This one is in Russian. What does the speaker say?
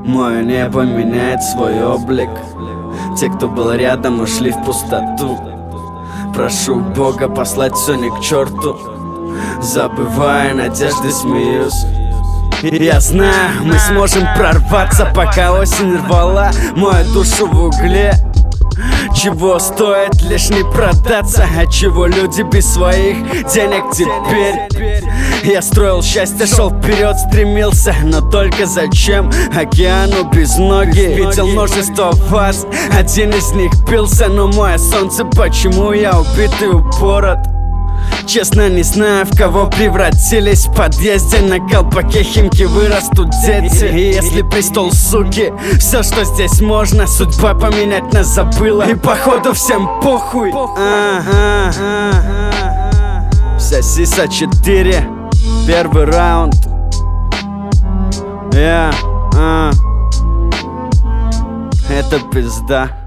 Мое небо меняет свой облик. Те, кто был рядом, ушли в пустоту. Прошу Бога послать все не к черту. Забывая надежды, смеюсь. Я знаю, мы сможем прорваться, пока осень рвала мою душу в угле. Чего стоит лишь не продаться, а чего люди без своих денег теперь? Я строил счастье, шел вперед, стремился, но только зачем океану без ноги? Видел множество вас, один из них пился, но мое солнце, почему я убит и упорот? Честно не знаю, в кого превратились. В подъезде на колпаке Химки вырастут дети. И если престол суки, все, что здесь можно, судьба поменять нас забыла. И походу всем похуй. Вся Сиса 4, первый раунд. Это пизда.